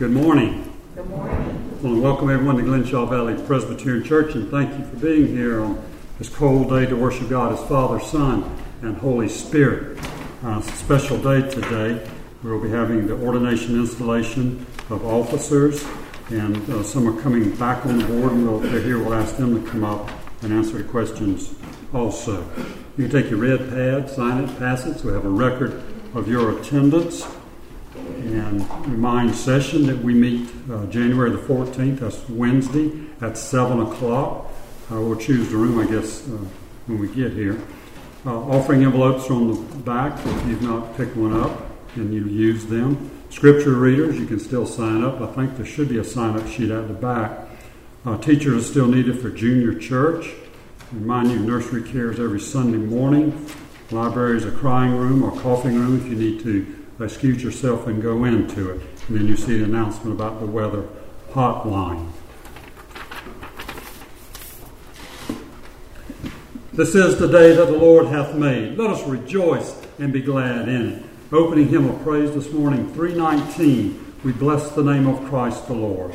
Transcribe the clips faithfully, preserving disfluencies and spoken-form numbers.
Good morning. Good morning. I want to welcome everyone to Glenshaw Valley Presbyterian Church and thank you for being here on this cold day to worship God as Father, Son, and Holy Spirit. Uh, it's a special day today. We'll be having the ordination installation of officers, and uh, some are coming back on board, and we'll, they're here. We'll ask them to come up and answer the questions also. You can take your red pad, sign it, pass it, so we have a record of your attendance. And remind session that we meet uh, January the fourteenth, that's Wednesday, at seven o'clock. Uh, we'll choose the room, I guess, uh, when we get here. Uh, offering envelopes are on the back if you've not picked one up and you use them. Scripture readers, you can still sign up. I think there should be a sign-up sheet at the back. Uh, teachers are still needed for junior church. Remind you, nursery care is every Sunday morning. Library is a crying room or coughing room if you need to excuse yourself and go into it. And then you see the announcement about the weather hotline. This is the day that the Lord hath made. Let us rejoice and be glad in it. Opening hymn of praise this morning, three nineteen. We bless the name of Christ the Lord.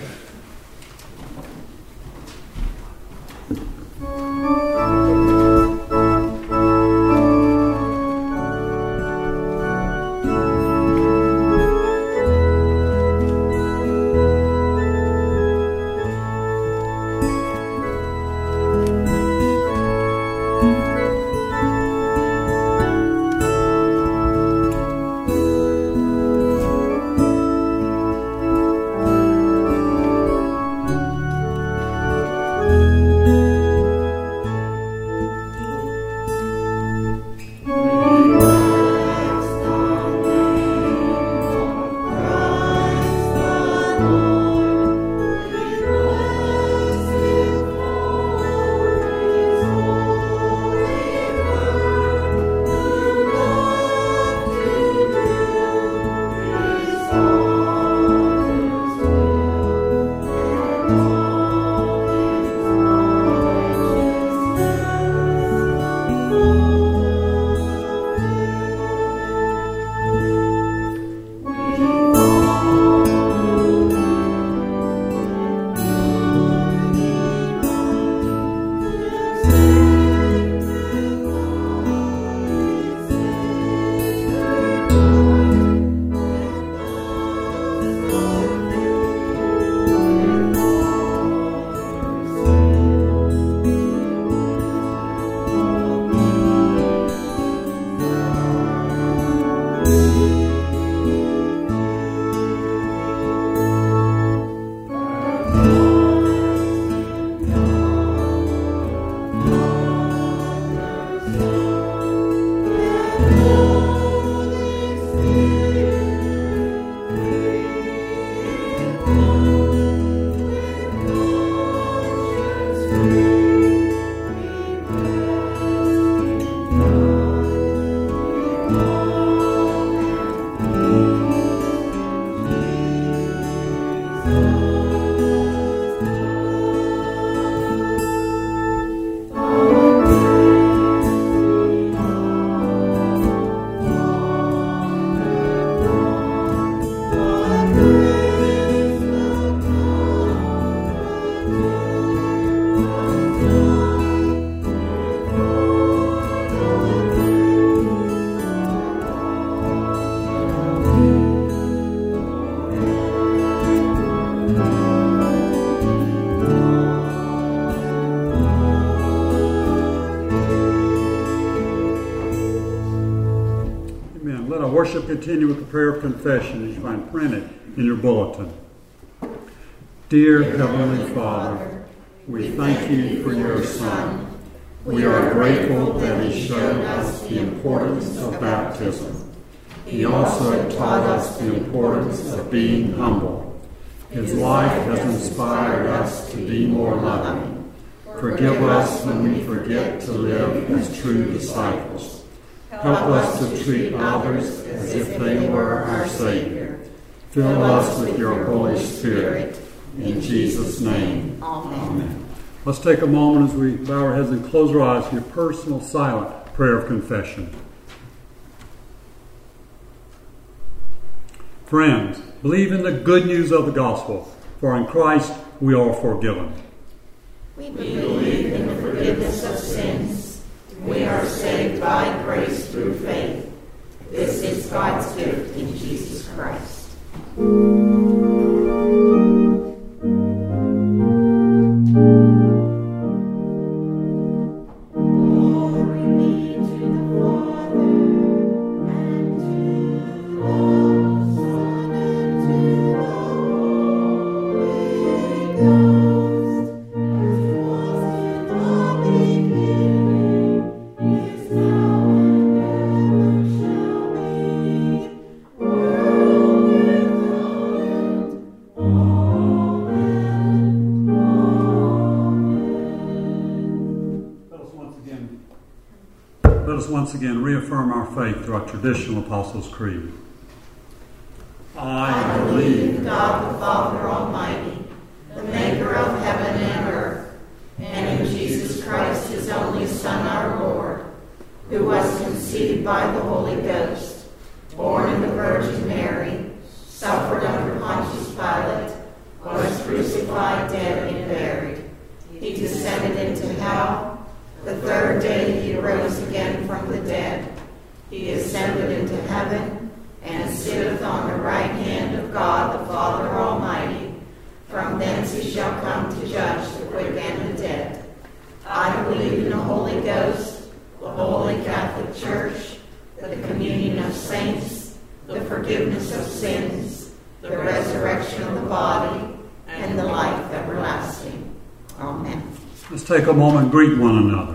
Worship continue with the prayer of confession as you find printed in your bulletin. Dear Heavenly Father, we thank you for your Son. We are grateful that he showed us the importance of baptism. He also taught us the importance of being humble. His life has inspired us to be more loving. Forgive us when we forget to live as true disciples. Help us to treat others as if they were our Savior. Fill us with your Holy Spirit. In Jesus' name, amen. Amen. Let's take a moment as we bow our heads and close our eyes for your personal, silent prayer of confession. Friends, believe in the good news of the gospel, for in Christ we are forgiven. We believe in the forgiveness of sins. We are saved by grace through faith. This is God's gift in Jesus Christ. Once again reaffirm our faith through our traditional Apostles' Creed. I believe in God the Father Almighty, the maker of heaven and earth, and in Jesus Christ, his only Son, our Lord, who was conceived by the Holy Ghost, born of the Virgin Mary, suffered under Pontius Pilate, was crucified, dead, and buried. He descended into hell. The third day he arose again from the dead. He ascended into heaven and sitteth on the right hand of God the Father Almighty. From thence he shall come to judge the quick and the dead. I believe in the Holy Ghost, the Holy Catholic Church, the communion of saints, the forgiveness of sins, the resurrection of the body, and the life everlasting. Amen. Let's take a moment and greet one another.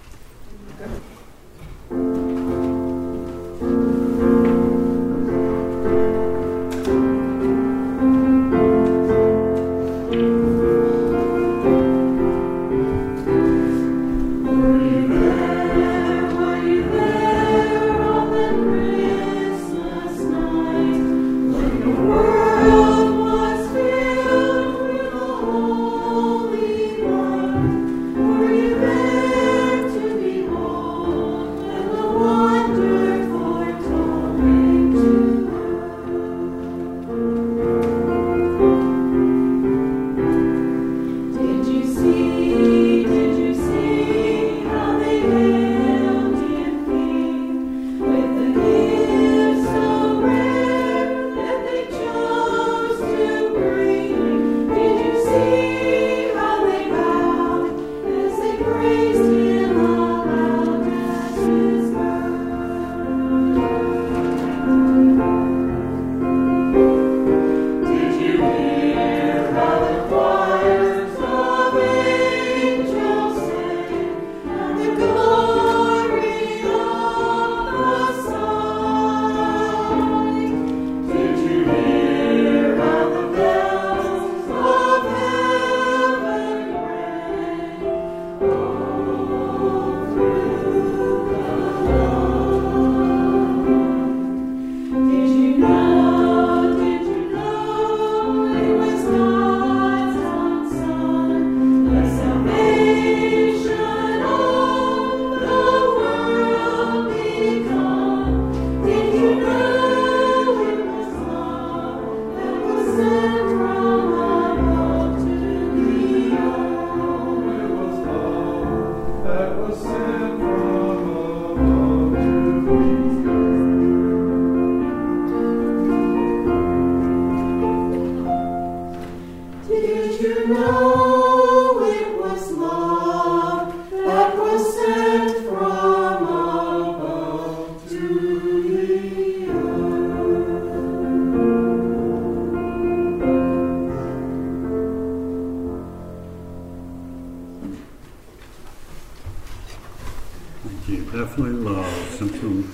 Definitely love. Simpson.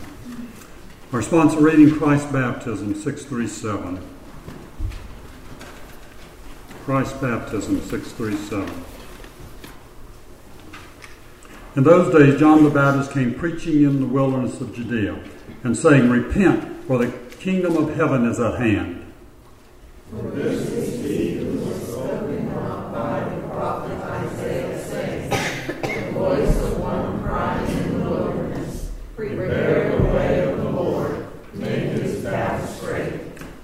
Our sponsor reading, Christ Baptism, six thirty-seven. Christ Baptism, six thirty-seven. In those days, John the Baptist came preaching in the wilderness of Judea and saying, "Repent, for the kingdom of heaven is at hand." For this is he who was spoken of by the prophet Isaiah, saying, "The voice of one crying in the wilderness, prepare the way of the Lord, make his path straight."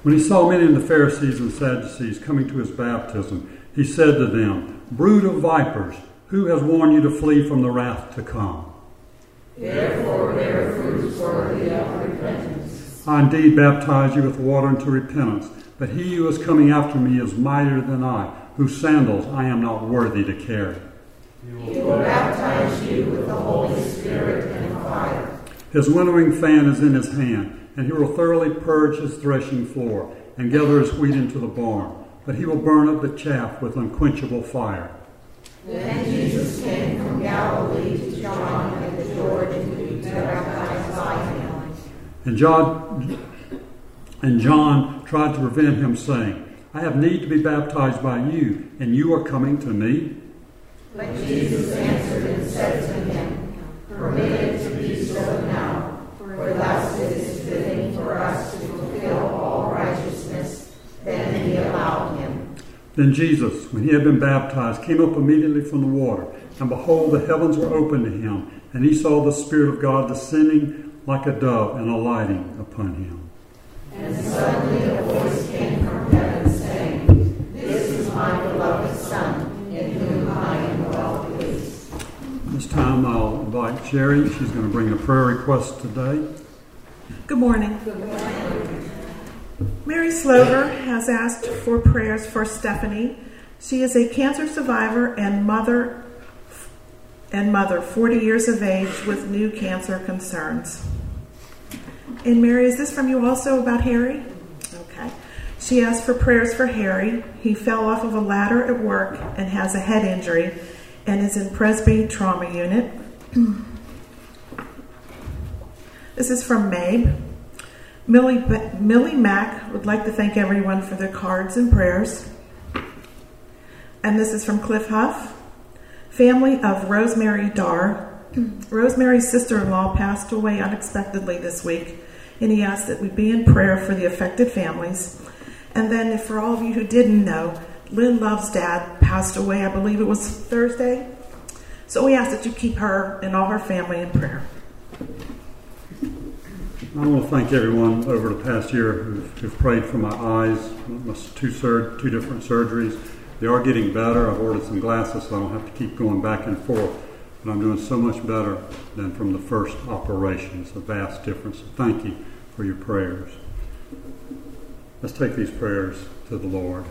When he saw many of the Pharisees and Sadducees coming to his baptism, he said to them, "Brood of vipers, who has warned you to flee from the wrath to come? Therefore bear fruits worthy of repentance. I indeed baptize you with water unto repentance, but he who is coming after me is mightier than I, whose sandals I am not worthy to carry. He will baptize you with the Holy Spirit and fire. His winnowing fan is in his hand, and he will thoroughly purge his threshing floor and gather his wheat into the barn, but he will burn up the chaff with unquenchable fire." Then Jesus came from Galilee to John at the Jordan to be baptized by him. And John, and John tried to prevent him, saying, "I have need to be baptized by you, and you are coming to me?" But Jesus answered and said to him, "Permit it to be so now, for thus it is fitting for us to fulfill all righteousness." Then he allowed him. Then Jesus, when he had been baptized, came up immediately from the water, and behold, the heavens were opened to him, and he saw the Spirit of God descending like a dove and alighting upon him. And suddenly a voice came from heaven saying, "This is my beloved Son, in whom I am well pleased." This time I'll invite Sherry. She's going to bring a prayer request today. Good morning. Good morning. Mary Slover has asked for prayers for Stephanie. She is a cancer survivor and mother, and mother, forty years of age, with new cancer concerns. And Mary, is this from you also about Harry? Okay. She asked for prayers for Harry. He fell off of a ladder at work and has a head injury and is in Presby Trauma Unit. This is from Mabe. Millie, Millie Mack would like to thank everyone for their cards and prayers. And this is from Cliff Huff. Family of Rosemary Darr. Rosemary's sister-in-law passed away unexpectedly this week, and he asked that we be in prayer for the affected families. And then, for all of you who didn't know, Lynn Love's dad passed away, I believe it was Thursday. So we ask that you keep her and all her family in prayer. I want to thank everyone over the past year who've, who've prayed for my eyes. My two, sur- two different surgeries. They are getting better. I've ordered some glasses so I don't have to keep going back and forth. But I'm doing so much better than from the first operation. It's a vast difference. So thank you for your prayers. Let's take these prayers to the Lord.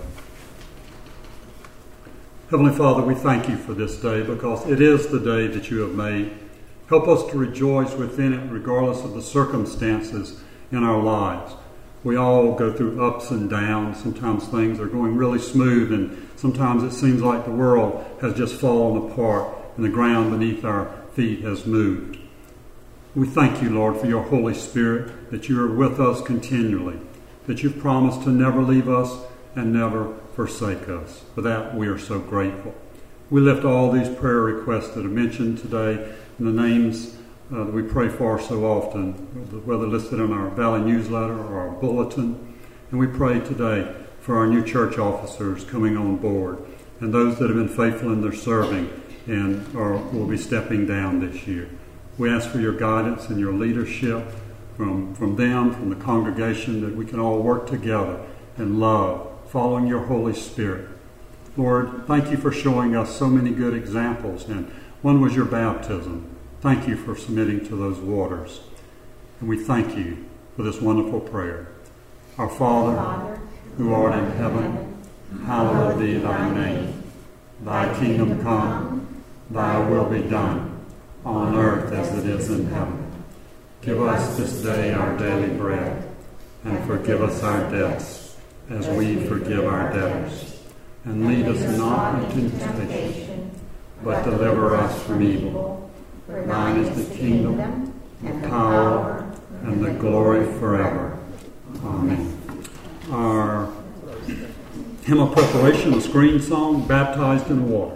Heavenly Father, we thank you for this day because it is the day that you have made. Help us to rejoice within it regardless of the circumstances in our lives. We all go through ups and downs. Sometimes things are going really smooth, and sometimes it seems like the world has just fallen apart and the ground beneath our feet has moved. We thank you, Lord, for your Holy Spirit, that you are with us continually, that you've promised to never leave us and never forsake us. For that, we are so grateful. We lift all these prayer requests that are mentioned today and the names uh, that we pray for so often, whether listed in our Valley newsletter or our bulletin. And we pray today for our new church officers coming on board and those that have been faithful in their serving and are, will be stepping down this year. We ask for your guidance and your leadership from, from them, from the congregation, that we can all work together in love, following your Holy Spirit. Lord, thank you for showing us so many good examples, and one was your baptism. Thank you for submitting to those waters. And we thank you for this wonderful prayer. Our Father, Father who art in heaven, hallowed be thy name. Thy kingdom come, thy will be done, on earth as it is in heaven. Give us this day our daily bread, and forgive us our debts, as we forgive our debtors. And lead us not into temptation, but deliver us from evil. For thine is the kingdom, the power, and the glory forever. Amen. Our hymn of preparation, the screen song, Baptized in Water.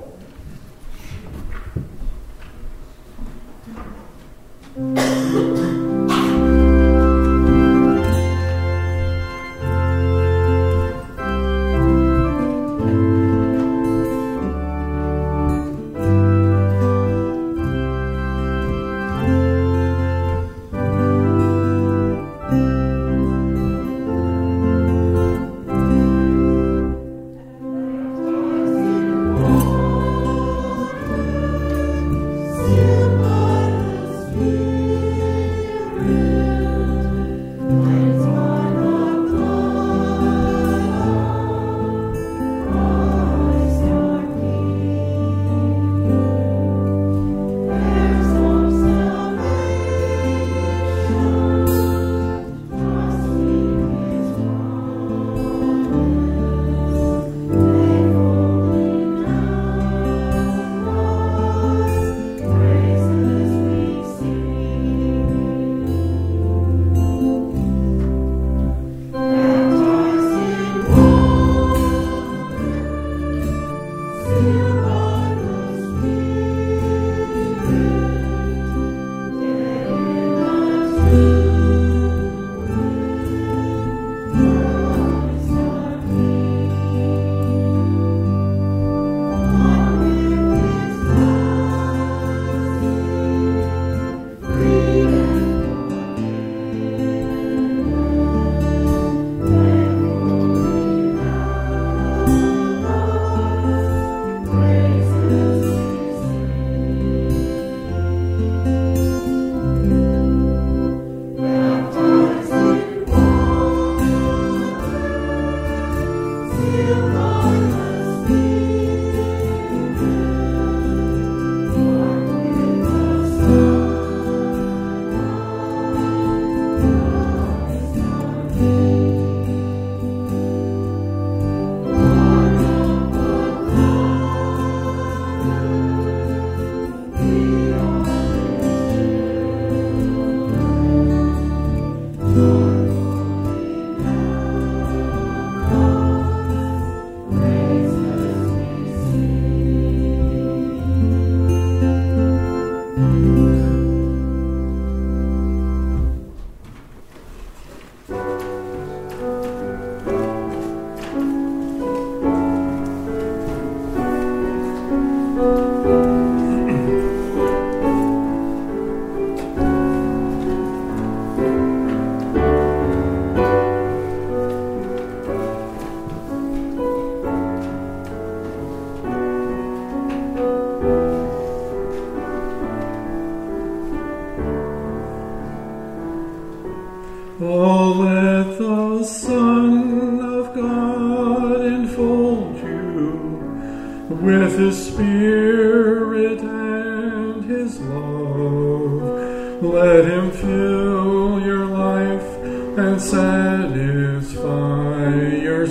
Oh, let the Son of God enfold you with His Spirit and His love. Let Him fill your life and satisfy your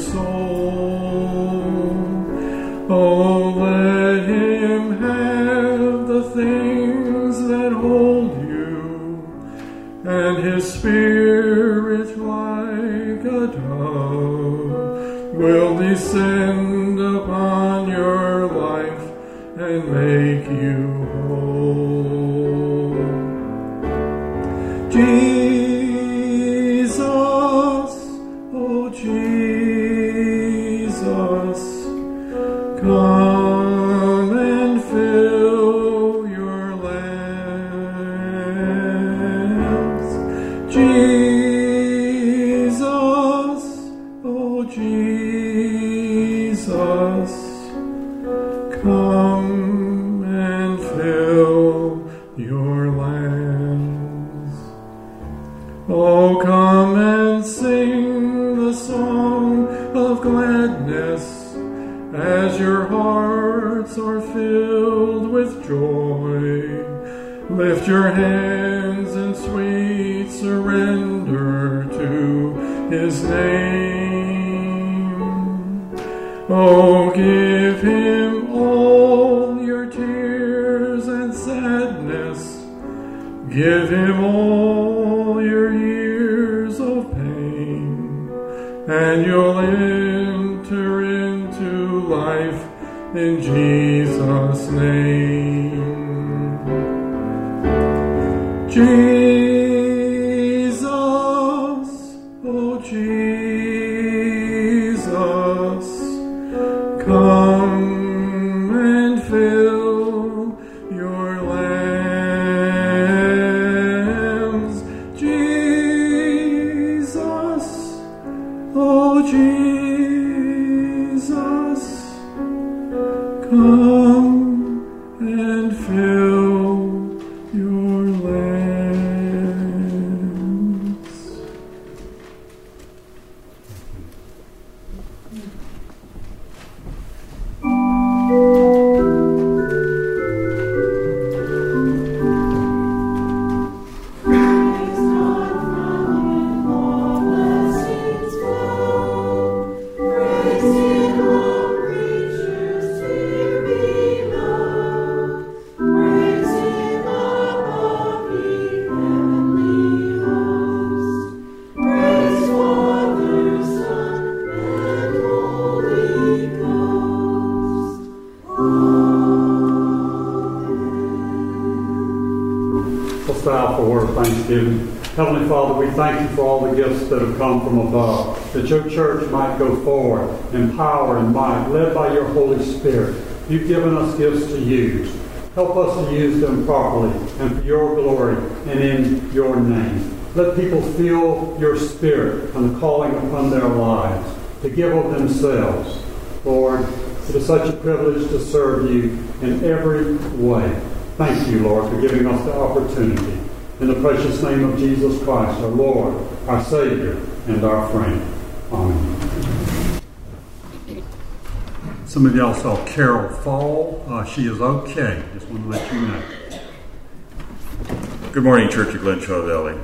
soul. Oh, let Him have the things that hold you, and His Spirit like a dove will descend upon your life and make you whole. Jesus, oh Jesus, come and fill your lands. Jesus, oh Jesus, come and fill your lands. Oh, come and sing the song of gladness as your hearts are filled with joy. Lift your hands in sweet surrender to His name. Oh, give Him all your tears and sadness. Give Him all your years of pain, and you'll enter into life in Jesus' name. Jesus, oh Jesus, come and fill your lands. Jesus, oh Jesus, come and fill your lands. Thanksgiving. Heavenly Father, we thank you for all the gifts that have come from above, that your church might go forward in power and might, led by your Holy Spirit. You've given us gifts to use. Help us to use them properly and for your glory and in your name. Let people feel your Spirit and the calling upon their lives to give of themselves. Lord, it is such a privilege to serve you in every way. Thank you, Lord, for giving us the opportunity. In the precious name of Jesus Christ, our Lord, our Savior, and our friend. Amen. Some of y'all saw Carol fall. Uh, she is okay. Just want to let you know. Good morning, Church of Glenshaw Valley.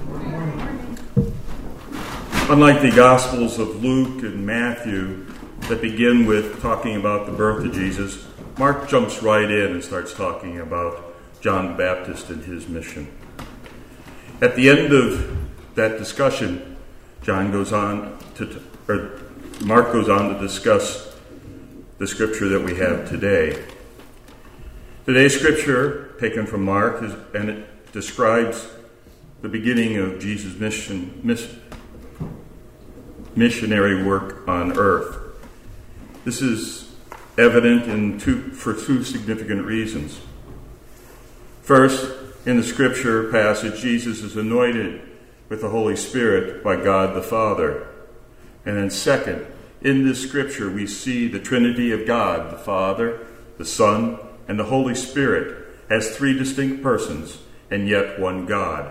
Unlike the Gospels of Luke and Matthew that begin with talking about the birth of Jesus, Mark jumps right in and starts talking about John the Baptist and his mission. At the end of that discussion, John goes on to, or Mark goes on to discuss the scripture that we have today. Today's scripture, taken from Mark, is, and it describes the beginning of Jesus' mission, mission, missionary work on earth. This is evident in two, for two significant reasons. First, in the scripture passage, Jesus is anointed with the Holy Spirit by God the Father. And then second, in this scripture, we see the Trinity of God, the Father, the Son, and the Holy Spirit as three distinct persons and yet one God.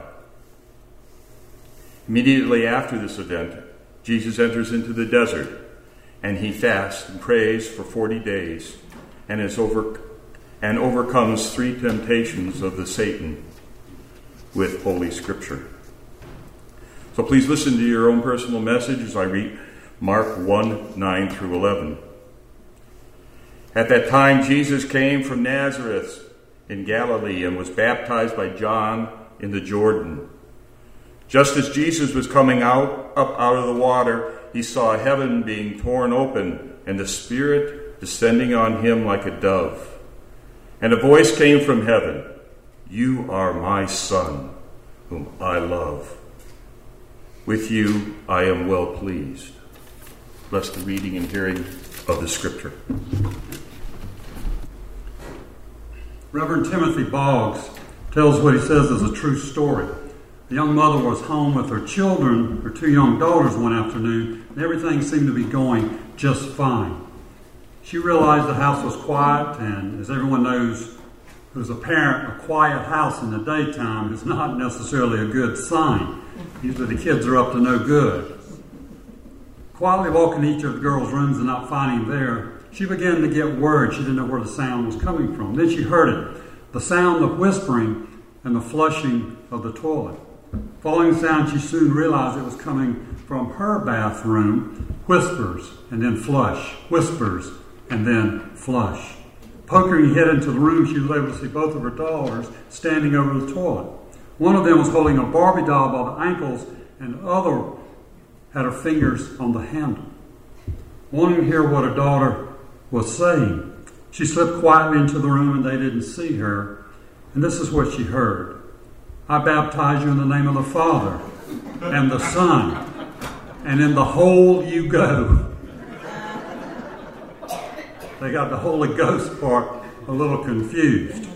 Immediately after this event, Jesus enters into the desert, and he fasts and prays for forty days and is over and overcomes three temptations of the Satan with Holy Scripture. So please listen to your own personal message as I read Mark one, nine through eleven. At that time, Jesus came from Nazareth in Galilee and was baptized by John in the Jordan. Just as Jesus was coming out up out of the water, he saw heaven being torn open and the Spirit descending on him like a dove. And a voice came from heaven, "You are my Son, whom I love. With you I am well pleased." Bless the reading and hearing of the Scripture. Reverend Timothy Boggs tells what he says is a true story. The young mother was home with her children, her two young daughters, one afternoon, and everything seemed to be going just fine. She realized the house was quiet, and as everyone knows who's a parent, a quiet house in the daytime is not necessarily a good sign. Usually the kids are up to no good. Quietly walking to each of the girls' rooms and not finding there, she began to get worried. She didn't know where the sound was coming from. Then she heard it, the sound of whispering and the flushing of the toilet. Following the sound, she soon realized it was coming from her bathroom. Whispers and then flush, whispers and then flush. Poking her head into the room, she was able to see both of her daughters standing over the toilet. One of them was holding a Barbie doll by the ankles, and the other had her fingers on the handle. Wanting to hear what her daughter was saying, she slipped quietly into the room and they didn't see her. And this is what she heard. "I baptize you in the name of the Father and the Son, and in the hole you go." They got the Holy Ghost part a little confused.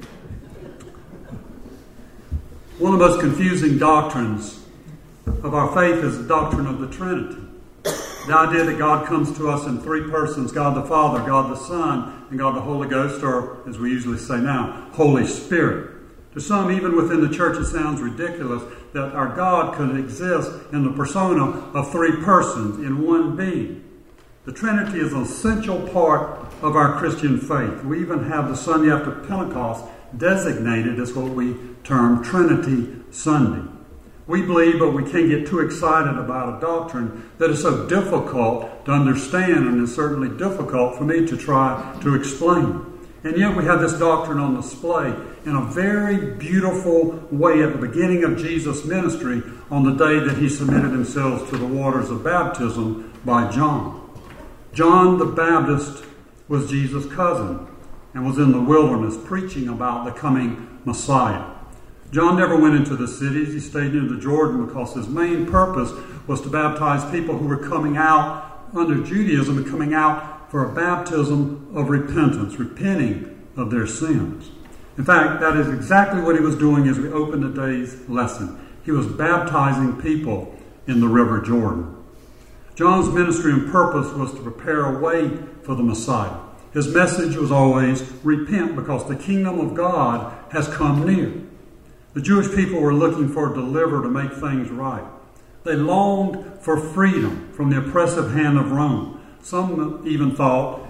One of the most confusing doctrines of our faith is the doctrine of the Trinity. The idea that God comes to us in three persons, God the Father, God the Son, and God the Holy Ghost, or as we usually say now, Holy Spirit. To some, even within the church, it sounds ridiculous that our God could exist in the persona of three persons in one being. The Trinity is an essential part of our Christian faith. We even have the Sunday after Pentecost designated as what we term Trinity Sunday. We believe, but we can't get too excited about a doctrine that is so difficult to understand, and is certainly difficult for me to try to explain. And yet we have this doctrine on display in a very beautiful way at the beginning of Jesus' ministry on the day that he submitted himself to the waters of baptism by John. John the Baptist was Jesus' cousin and was in the wilderness preaching about the coming Messiah. John never went into the cities. He stayed near the Jordan because his main purpose was to baptize people who were coming out under Judaism and coming out for a baptism of repentance, repenting of their sins. In fact, that is exactly what he was doing as we open today's lesson. He was baptizing people in the River Jordan. John's ministry and purpose was to prepare a way for the Messiah. His message was always, repent because the kingdom of God has come near. The Jewish people were looking for a deliverer to make things right. They longed for freedom from the oppressive hand of Rome. Some even thought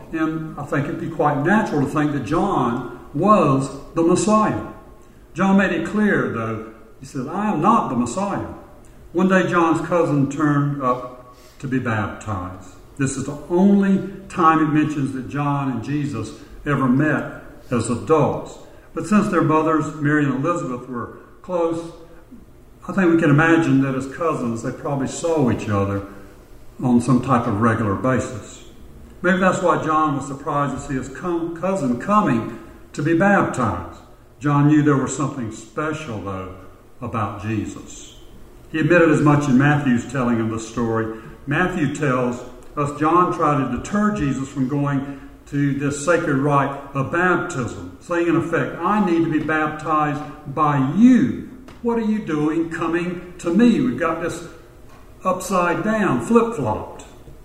and I think it'd be quite natural to think that John was the Messiah. John made it clear, though. He said, I am not the Messiah. One day, John's cousin turned up to be baptized. This is the only time it mentions that John and Jesus ever met as adults. But since their mothers, Mary and Elizabeth, were close, I think we can imagine that as cousins, they probably saw each other on some type of regular basis. Maybe that's why John was surprised to see his cousin coming to be baptized. John knew there was something special, though, about Jesus. He admitted as much in Matthew's telling of the story. Matthew tells us John tried to deter Jesus from going to this sacred rite of baptism, saying in effect, I need to be baptized by you. What are you doing coming to me? We've got this upside down, flip-flopped.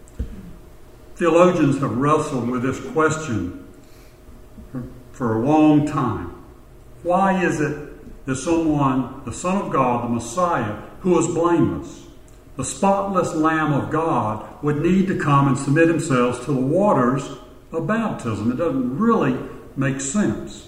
Theologians have wrestled with this question for, for a long time. Why is it that someone, the Son of God, the Messiah, who is blameless, the spotless Lamb of God, would need to come and submit himself to the waters of baptism? It doesn't really make sense.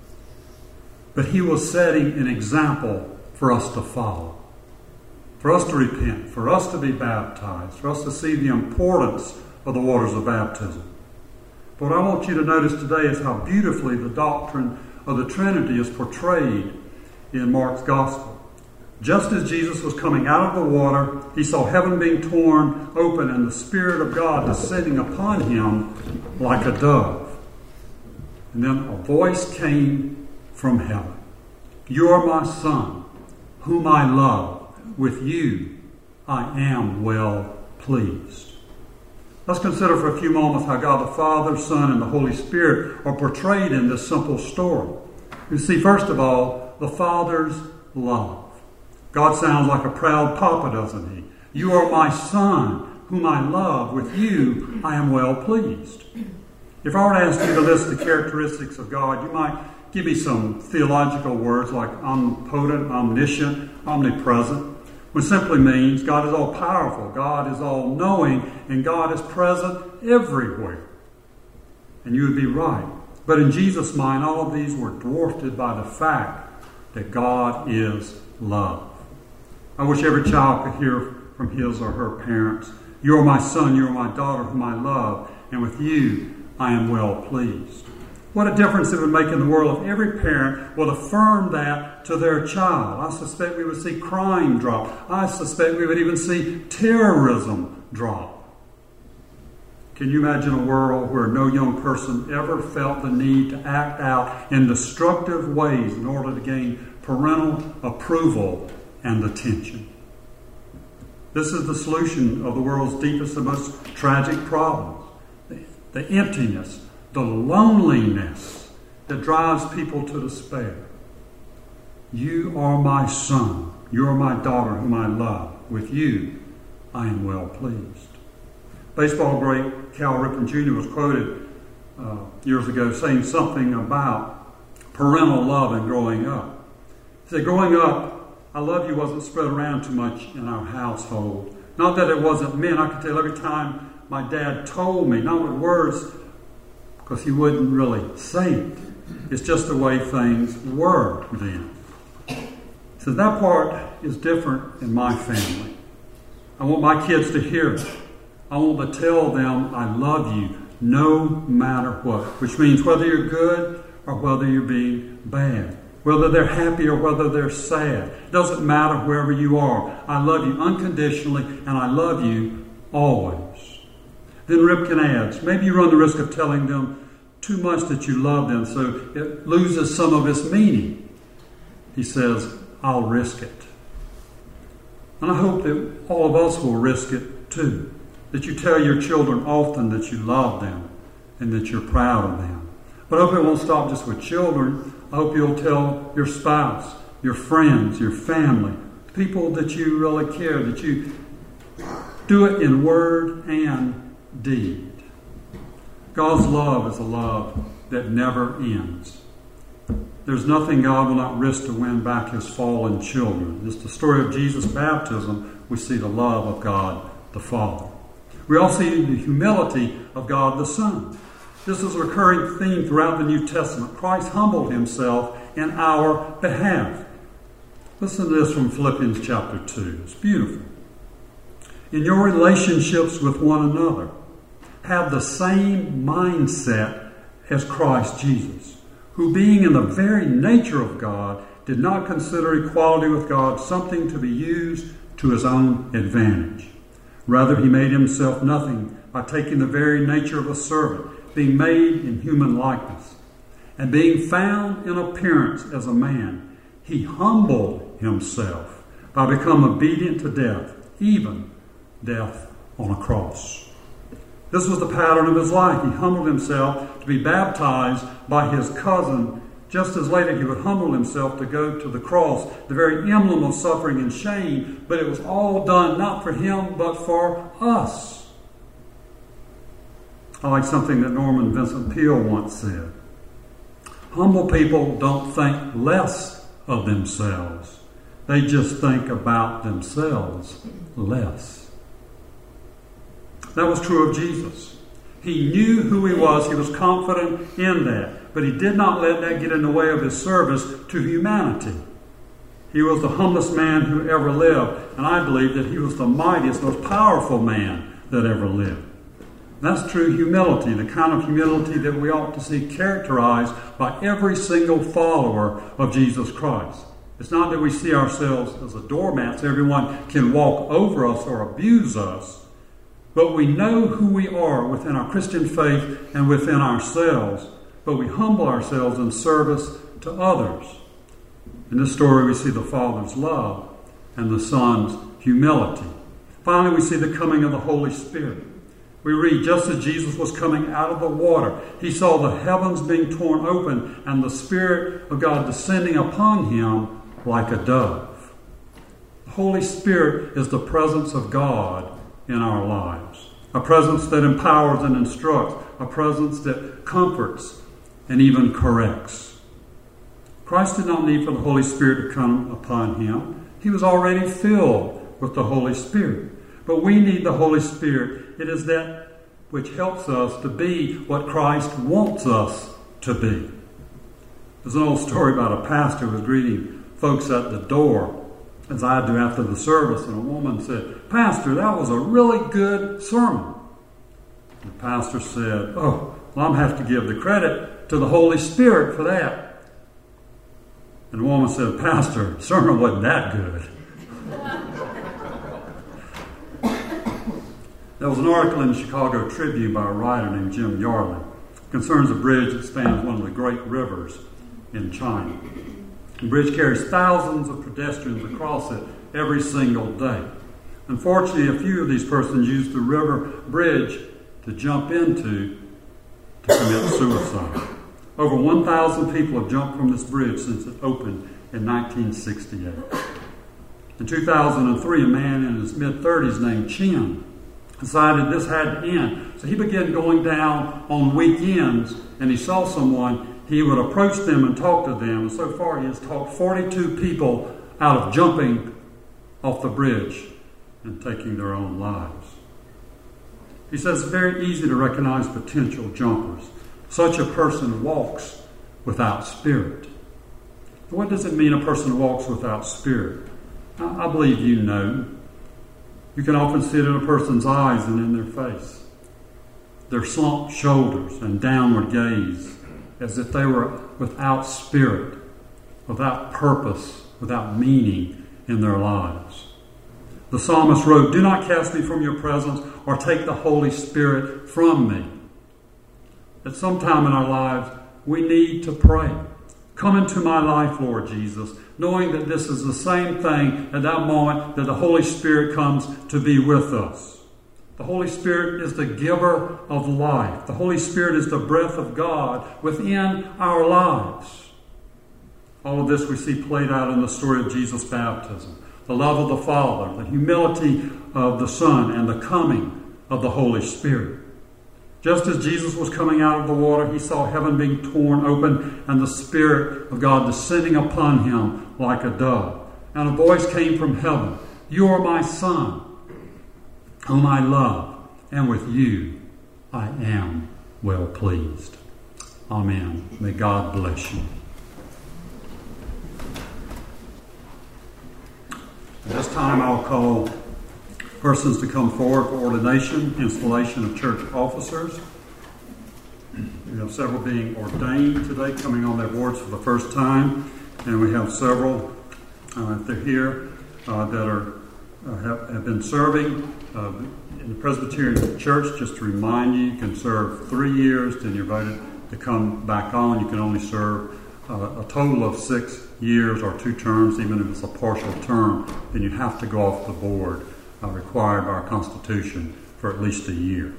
But he was setting an example for us to follow, for us to repent, for us to be baptized, for us to see the importance of the waters of baptism. But what I want you to notice today is how beautifully the doctrine of the Trinity is portrayed in Mark's Gospel. Just as Jesus was coming out of the water, he saw heaven being torn open and the Spirit of God descending upon him like a dove. And then a voice came from heaven. You are my Son, whom I love. With you I am well pleased. Let's consider for a few moments how God the Father, Son, and the Holy Spirit are portrayed in this simple story. You see, first of all, the Father's love. God sounds like a proud papa, doesn't he? You are my Son, whom I love. With you I am well pleased. If I were to ask you to list the characteristics of God, you might give me some theological words like omnipotent, omniscient, omnipresent, which simply means God is all powerful, God is all knowing, and God is present everywhere. And you would be right. But in Jesus' mind, all of these were dwarfed by the fact that God is love. I wish every child could hear from his or her parents, you are my son, you are my daughter, whom I love, and with you I am well pleased. What a difference it would make in the world if every parent would affirm that to their child. I suspect we would see crime drop. I suspect we would even see terrorism drop. Can you imagine a world where no young person ever felt the need to act out in destructive ways in order to gain parental approval and attention? This is the solution of the world's deepest and most tragic problems. The, the emptiness, the loneliness that drives people to despair. You are my son. You are my daughter whom I love. With you, I am well pleased. Baseball great Cal Ripken Junior was quoted uh, years ago saying something about parental love and growing up. He said, growing up, I love you wasn't spread around too much in our household. Not that it wasn't meant. I could tell every time my dad told me, not with words, because he wouldn't really say it. It's just the way things were then. So that part is different in my family. I want my kids to hear it. I want to tell them I love you no matter what, which means whether you're good or whether you're being bad, whether they're happy or whether they're sad. It doesn't matter wherever you are. I love you unconditionally and I love you always. Then Ripken adds, maybe you run the risk of telling them too much that you love them so it loses some of its meaning. He says, I'll risk it. And I hope that all of us will risk it too. That you tell your children often that you love them and that you're proud of them. But I hope it won't stop just with children. I hope you'll tell your spouse, your friends, your family, people that you really care, that you do it in word and deed. God's love is a love that never ends. There's nothing God will not risk to win back his fallen children. It's the story of Jesus' baptism. We see the love of God the Father. We all see the humility of God the Son. This is a recurring theme throughout the New Testament. Christ humbled himself in our behalf. Listen to this from Philippians chapter two. It's beautiful. In your relationships with one another, have the same mindset as Christ Jesus, who being in the very nature of God, did not consider equality with God something to be used to his own advantage. Rather, he made himself nothing by taking the very nature of a servant, being made in human likeness. And being found in appearance as a man, he humbled himself by becoming obedient to death, even death on a cross. This was the pattern of his life. He humbled himself to be baptized by his cousin, just as later he would humble himself to go to the cross, the very emblem of suffering and shame, but it was all done not for him, but for us. I like something that Norman Vincent Peale once said. Humble people don't think less of themselves. They just think about themselves less. That was true of Jesus. He knew who he was. He was confident in that. But he did not let that get in the way of his service to humanity. He was the humblest man who ever lived. And I believe that he was the mightiest, most powerful man that ever lived. That's true humility, the kind of humility that we ought to see characterized by every single follower of Jesus Christ. It's not that we see ourselves as a doormat so everyone can walk over us or abuse us, but we know who we are within our Christian faith and within ourselves, but we humble ourselves in service to others. In this story, we see the Father's love and the Son's humility. Finally, we see the coming of the Holy Spirit. We read, just as Jesus was coming out of the water, he saw the heavens being torn open and the Spirit of God descending upon him like a dove. The Holy Spirit is the presence of God in our lives, a presence that empowers and instructs, a presence that comforts and even corrects. Christ did not need for the Holy Spirit to come upon him. He was already filled with the Holy Spirit. But we need the Holy Spirit. It is that which helps us to be what Christ wants us to be. There's an old story about a pastor who was greeting folks at the door, as I do after the service, and a woman said, "Pastor, that was a really good sermon." The pastor said, "Oh, well, I'm going to have to give the credit to the Holy Spirit for that." And the woman said, "Pastor, the sermon wasn't that good." There was an article in the Chicago Tribune by a writer named Jim Yarley. It concerns a bridge that spans one of the great rivers in China. The bridge carries thousands of pedestrians across it every single day. Unfortunately, a few of these persons use the river bridge to jump into to commit suicide. Over one thousand people have jumped from this bridge since it opened in nineteen sixty-eight. In two thousand three, a man in his mid-thirties named Chen decided this had to end. So he began going down on weekends, and he saw someone. He would approach them and talk to them. And so far, he has talked forty-two people out of jumping off the bridge and taking their own lives. He says it's very easy to recognize potential jumpers. Such a person walks without spirit. What does it mean a person walks without spirit? I believe you know. You can often see it in a person's eyes and in their face. Their slumped shoulders and downward gaze, as if they were without spirit, without purpose, without meaning in their lives. The psalmist wrote, "Do not cast me from your presence or take the Holy Spirit from me." At some time in our lives, we need to pray. Come into my life, Lord Jesus, knowing that this is the same thing at that moment that the Holy Spirit comes to be with us. The Holy Spirit is the giver of life. The Holy Spirit is the breath of God within our lives. All of this we see played out in the story of Jesus' baptism. The love of the Father, the humility of the Son, and the coming of the Holy Spirit. Just as Jesus was coming out of the water, he saw heaven being torn open and the Spirit of God descending upon him like a dove. And a voice came from heaven, "You are my Son, whom I love, and with you I am well pleased. Amen. May God bless you. At this time, I'll call persons to come forward for ordination, installation of church officers. We have several being ordained today, coming on their boards for the first time, and we have several, uh, if they're here, uh, that are uh, have, have been serving uh, in the Presbyterian Church. Just to remind you, you can serve three years, then you're voted to come back on. You can only serve uh, a total of six years or two terms, even if it's a partial term. Then you have to go off the board uh, required by our Constitution for at least a year.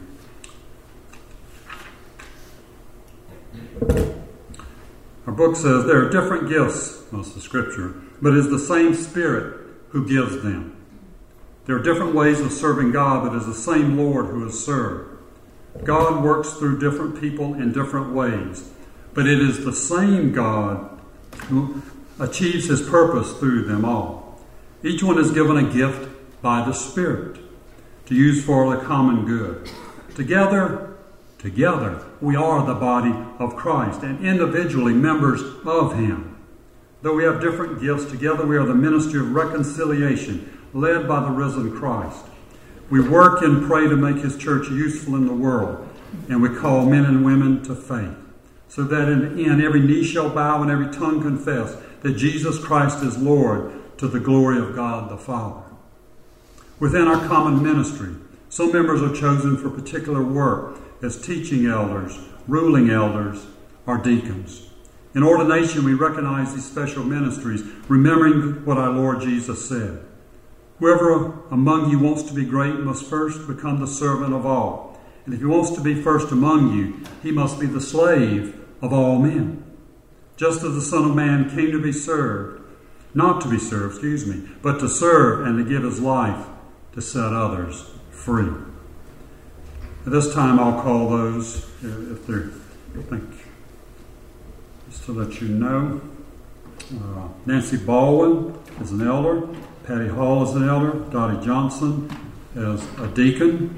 Our book says there are different gifts, that's the scripture, but it is the same Spirit who gives them. There are different ways of serving God, but it is the same Lord who is served. God works through different people in different ways, but it is the same God who achieves his purpose through them all. Each one is given a gift by the Spirit to use for the common good. Together, Together, we are the body of Christ and individually members of Him. Though we have different gifts, together we are the ministry of reconciliation, led by the risen Christ. We work and pray to make His church useful in the world, and we call men and women to faith, so that in the end every knee shall bow and every tongue confess that Jesus Christ is Lord, to the glory of God the Father. Within our common ministry, some members are chosen for particular work, as teaching elders, ruling elders, or deacons. In ordination, we recognize these special ministries, remembering what our Lord Jesus said. Whoever among you wants to be great must first become the servant of all. And if he wants to be first among you, he must be the slave of all men. Just as the Son of Man came to be served, not to be served, excuse me, but to serve and to give his life to set others free. At this time, I'll call those, if they're, I think, just to let you know. Uh, Nancy Baldwin is an elder. Patty Hall is an elder. Dottie Johnson is a deacon.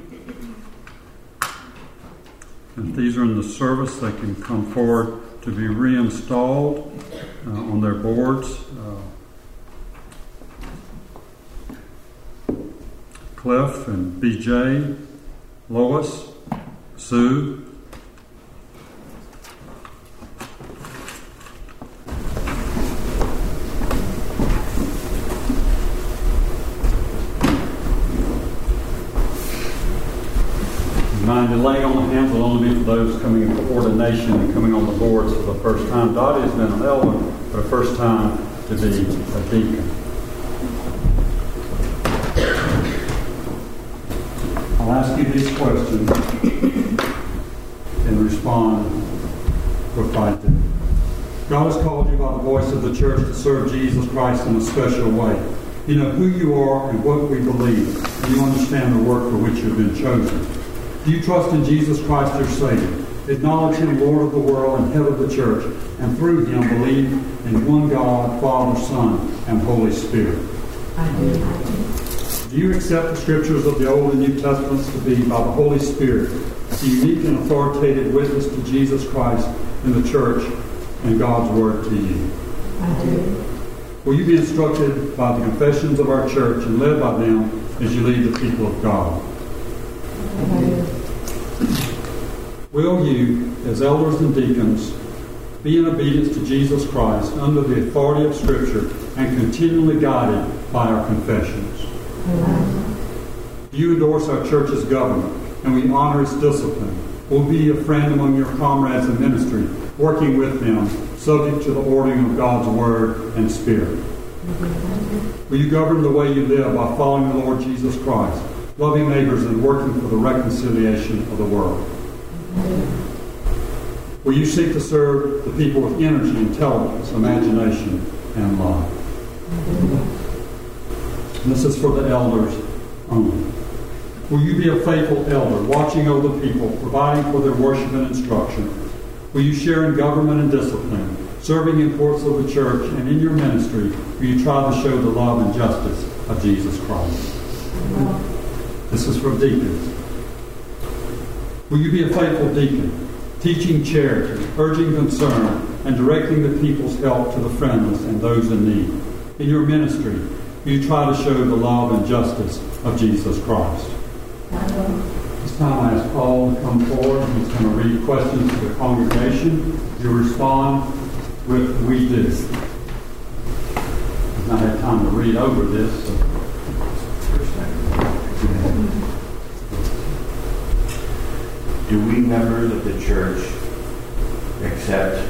And if these are in the service, they can come forward to be reinstalled uh, on their boards. Uh, Cliff and B J, Lois, Sue, mind laying on the hands will only be for those coming in for ordination and coming on the boards for the first time. Dottie has been an elder for the first time to be a deacon. I'll ask you these questions and respond with I do. God has called you by the voice of the church to serve Jesus Christ in a special way. You know who you are and what we believe, and you understand the work for which you've been chosen. Do you trust in Jesus Christ your Savior? Acknowledge Him Lord of the world and head of the church, and through Him believe in one God, Father, Son, and Holy Spirit. I do. Do you accept the Scriptures of the Old and New Testaments to be, by the Holy Spirit, the unique and authoritative witness to Jesus Christ in the church and God's Word to you? I do. Will you be instructed by the confessions of our church and led by them as you lead the people of God? I do. Will you, as elders and deacons, be in obedience to Jesus Christ under the authority of Scripture and continually guided by our confessions? Do you endorse our church's government and we honor its discipline? Will be a friend among your comrades in ministry, working with them, subject to the ordering of God's Word and Spirit? Will you govern the way you live by following the Lord Jesus Christ, loving neighbors and working for the reconciliation of the world? Will you seek to serve the people with energy, intelligence, imagination, and love? And this is for the elders only. Will you be a faithful elder, watching over the people, providing for their worship and instruction? Will you share in government and discipline, serving in courts of the church, and in your ministry, will you try to show the love and justice of Jesus Christ? This is for deacons. Will you be a faithful deacon, teaching charity, urging concern, and directing the people's help to the friendless and those in need. In your ministry, you try to show the love and justice of Jesus Christ. This time I ask Paul to come forward. He's going to read questions to the congregation. You respond with "we do." I've not had time to read over this. So. Do we members of the church accept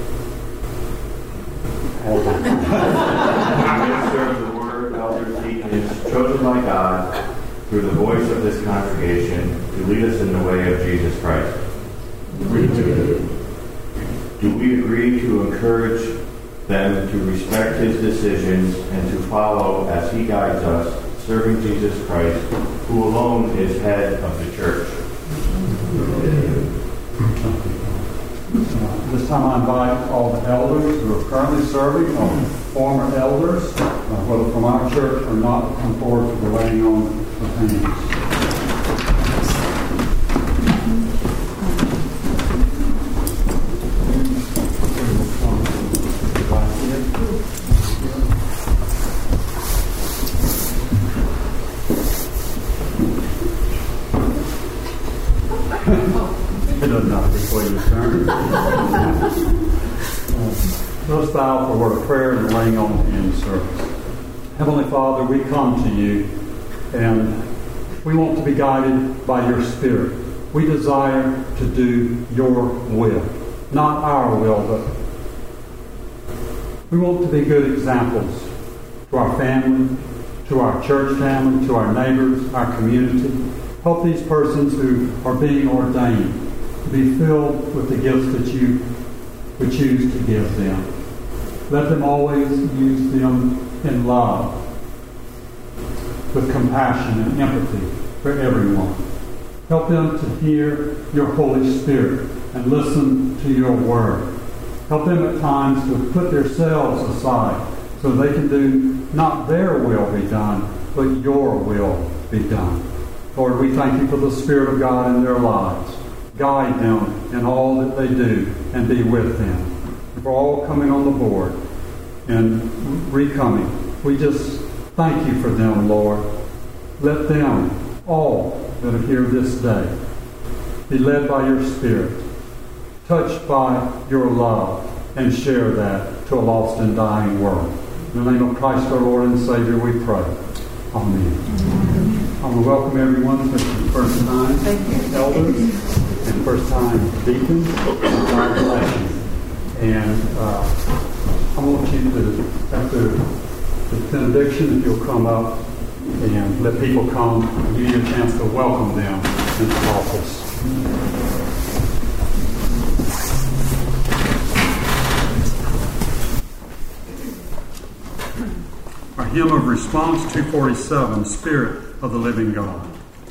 minister of the word, elders, deacons, chosen by God through the voice of this congregation to lead us in the way of Jesus Christ? We do. Do we agree to encourage them to respect his decisions and to follow as he guides us, serving Jesus Christ, who alone is head of the church? Uh, this time I invite all the elders who are currently serving or former elders, uh, whether from our church or not, to come forward for the laying on of hands. It doesn't have to be before your turn. uh, Let's bow for a word of prayer and laying on in the service. Heavenly Father, we come to you and we want to be guided by your Spirit. We desire to do your will, not our will, but we want to be good examples to our family, to our church family, to our neighbors, our community. Help these persons who are being ordained to be filled with the gifts that you would choose to give them. Let them always use them in love, with compassion and empathy for everyone. Help them to hear your Holy Spirit and listen to your word. Help them at times to put themselves aside so they can do not their will be done, but your will be done. Lord, we thank you for the Spirit of God in their lives. Guide them in all that they do and be with them. And for all coming on the board and recoming, we just thank you for them, Lord. Let them, all that are here this day, be led by your Spirit, touched by your love, and share that to a lost and dying world. In the name of Christ our Lord and Savior we pray. Amen. Amen. I want to welcome everyone for the first time elders and first time deacons. God bless you. And uh, I want you to, after the benediction, if you'll come up and let people come, give you a chance to welcome them into office. Our hymn of response, two forty-seven, Spirit of the Living God.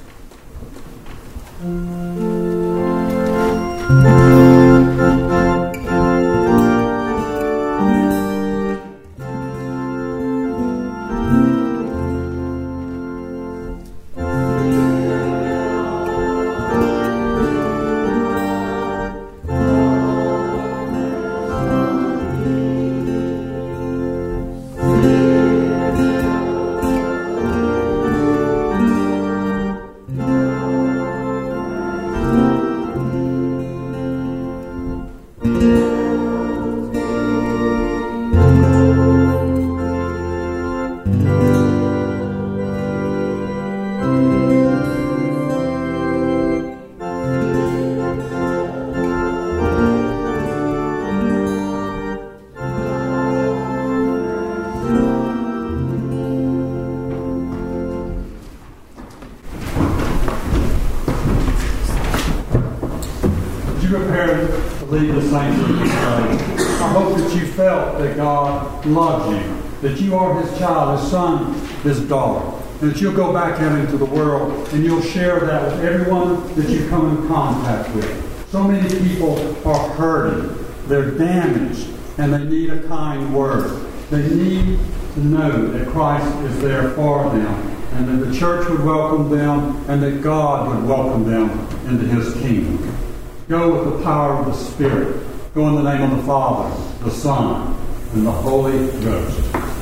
Loves you, that you are his child, his son, his daughter, and that you'll go back out into the world and you'll share that with everyone that you come in contact with. So many people are hurting, they're damaged, and they need a kind word. They need to know that Christ is there for them, and that the church would welcome them, and that God would welcome them into his kingdom. Go with the power of the Spirit. Go in the name of the Father, the Son, and the Holy Ghost.